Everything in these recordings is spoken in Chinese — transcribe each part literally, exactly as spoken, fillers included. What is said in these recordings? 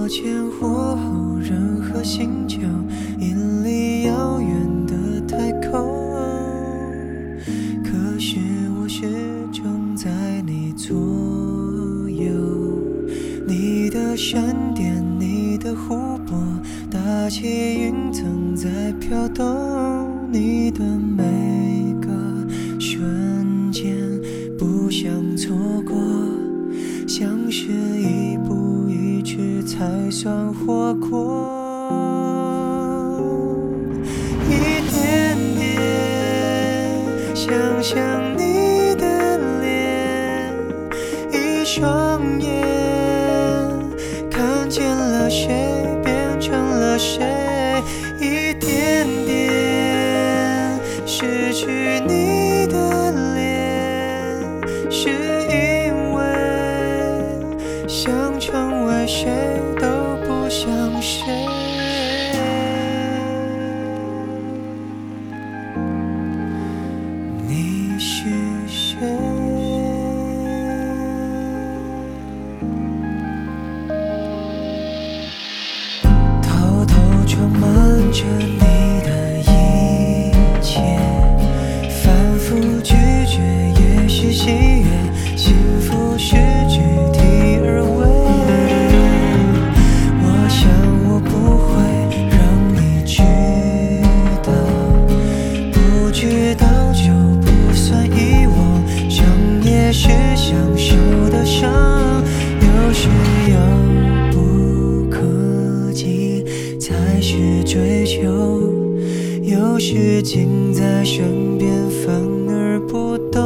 前或后，任何星球，引力遥远的太空。可是我始终在你左右，你的闪电，你的湖泊，大气云层在飘动，你的每个瞬间不想错过，像是一步一趋才算活过。一点点想象你的脸，一双眼看见了谁，变成了谁，一点点失去你的脸，是因为想成为谁都不像谁。你是谁？偷偷装满着你的一切，反复拒绝也是喜悦，幸福是具体而为。我想我不会让你知道，不知道就不算遗忘，伤也是享受的伤，有时遥不可及才是追求，有时近在身边反而不懂。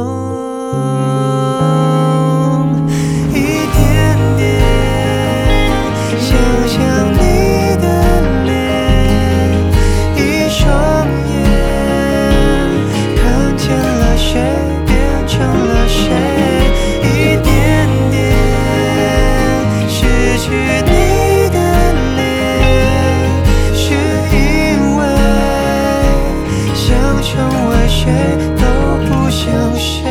一点点想象你的脸，一双眼看见了谁，变成了谁，一点点失去你的脸，是因为想成为谁都不像谁。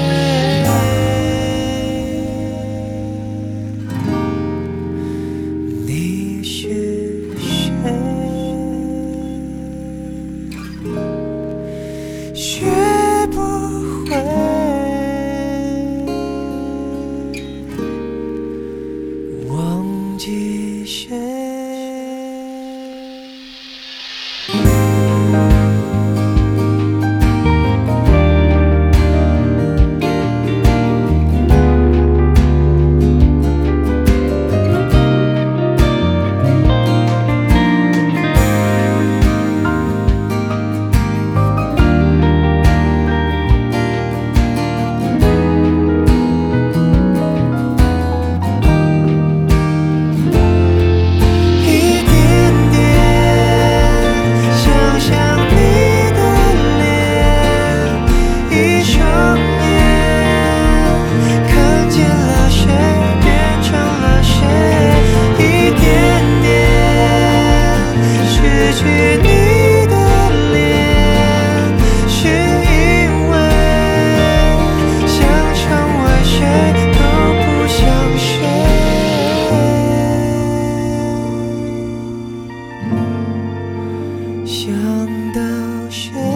你是谁？学不会忘记谁。想到谁？